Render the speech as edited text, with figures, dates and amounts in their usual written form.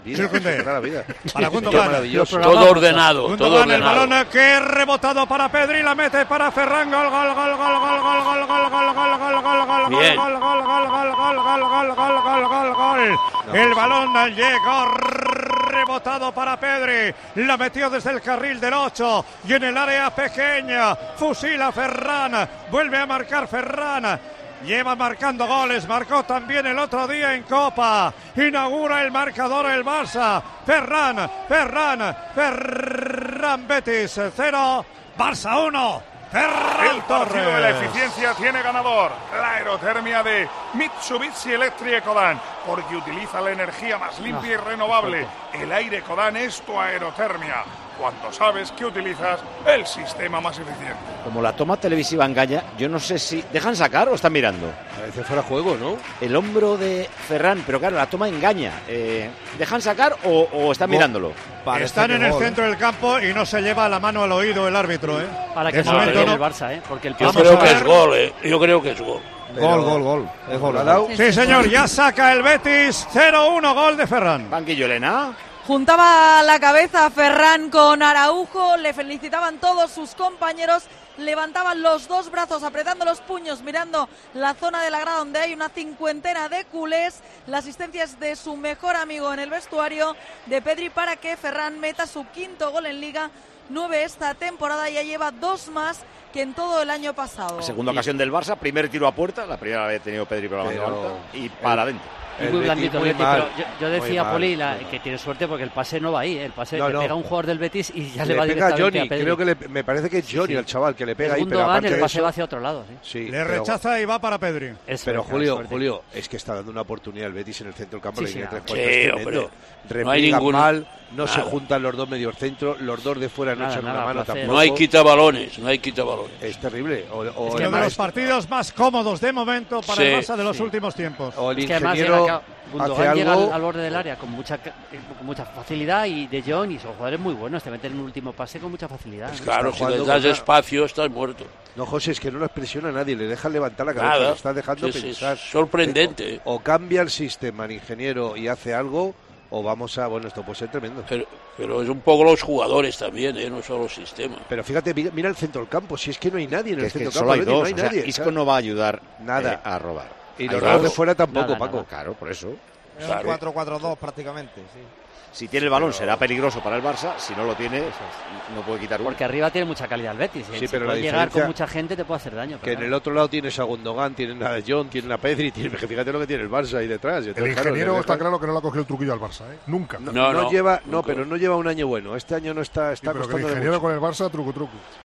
La vida. Para Gundogan. Todo ordenado. Gundogan, el balón que rebotado para Pedri, la mete para Ferran. Gol, gol, gol, gol, gol, gol, gol, gol, gol, gol, gol, gol, gol, Bien. gol, gol, gol, gol, gol, gol, gol, gol, gol, gol. El balón llegó rebotado para Pedri, la metió desde el carril del 8 y en el área pequeña fusila Ferran, vuelve a marcar Ferran. Lleva marcando goles, marcó también el otro día en Copa. Inaugura el marcador el Barça. Ferran Betis 0, Barça 1. Ferran El partido Torres. de la eficiencia tiene ganador. La aerotermia de Mitsubishi Electric Ecodan, porque utiliza la energía más limpia y renovable. El aire Ecodan es tu aerotermia. Cuando sabes que utilizas el sistema más eficiente. Como la toma televisiva engaña, yo no sé si... ¿Dejan sacar o están mirando? Parece fuera de juego, ¿no? El hombro de Ferran, pero claro, la toma engaña. ¿Dejan sacar o están mirándolo? Están en el centro del campo y no se lleva la mano al oído el árbitro, Para que De no momento pegue no. el Barça, porque el Yo pase creo a que ver. es gol, Yo creo que es gol. Gol. Es gol. ¿Ha dado? Sí, señor, ya saca el Betis 0-1, gol de Ferran. Banquillo, Elena. Juntaba la cabeza Ferran con Araujo, le felicitaban todos sus compañeros, levantaban los dos brazos apretando los puños mirando la zona de la grada donde hay una cincuentena de culés. La asistencia es de su mejor amigo en el vestuario de Pedri para que Ferran meta su quinto gol en Liga, 9 esta temporada, ya lleva 2 más que en todo el año pasado. Segunda ocasión del Barça, primer tiro a puerta, la primera vez tenido Pedri por la banda alta y para adentro. Y muy blandito el Betis, mal, pero yo decía, muy Poli, mal. que tiene suerte porque el pase no va ahí, el pase No, le no. pega a un jugador del Betis y ya le Le va pega a directamente Johnny, a Pedri. creo que me parece que es Johnny el chaval que le pega ahí, pero Gundogan, aparte el de pase eso... va hacia otro lado, sí. Sí, Le pero- rechaza y va para Pedri. Pero Julio, es que está dando una oportunidad el Betis en el centro del campo. Sí, le sí, viene sí, 3 cuartos, es tremendo. hombre. No hay Repliegan ninguno. mal, no se Nada. juntan los dos medios centro, los dos de fuera no Nada, echan nada, una mano placer. tampoco. No hay quita-balones, no hay quita-balones. Es terrible. O Uno de además- los partidos más cómodos de momento para Sí, el Barça de los sí. últimos tiempos. o el Es que además ingeniero llega hace Gundogan llega algo... al borde del área con mucha facilidad y De Jong y son jugadores muy buenos, te meten en un último pase con mucha facilidad. ¿no? Claro, está si le jugando das contra- espacio, estás muerto. No, José, es que no les presiona a nadie, le dejan levantar la cabeza, Nada. lo están dejando Sí, sí, pensar. sorprendente. O cambia el sistema el ingeniero y hace algo, o vamos a... Bueno, esto puede ser tremendo. Pero es un poco los jugadores también, no solo el sistema. Pero fíjate, mira el centro del campo, si es que no hay nadie en Que el es que centro del solo campo, hay Betis, dos. no hay O sea, nadie. Isco ¿sabes? no va a ayudar Nada. a robar. Y Hay los dos. dos de fuera tampoco, Nada, Paco. nada. Claro, por eso. Es Claro. un 4-4-2 prácticamente, sí. Si tiene el balón será peligroso para el Barça, si no lo tiene no puede quitar uno. Porque arriba tiene mucha calidad el Betis. Sí, Si pero puede la llegar diferencia- con mucha gente te puede hacer daño. Que en el otro lado tienes a Gundogan, tienes a De Jong, tienes a Pedri, fíjate lo que tiene el Barça ahí detrás. El Entonces, claro, ingeniero le está dejan- claro que no le ha cogido el truquillo al Barça, ¿eh? Nunca. No lleva, nunca. pero no lleva un año bueno. Este año no está Sí, pero que el costando ingeniero mucho. con el Barça, truco.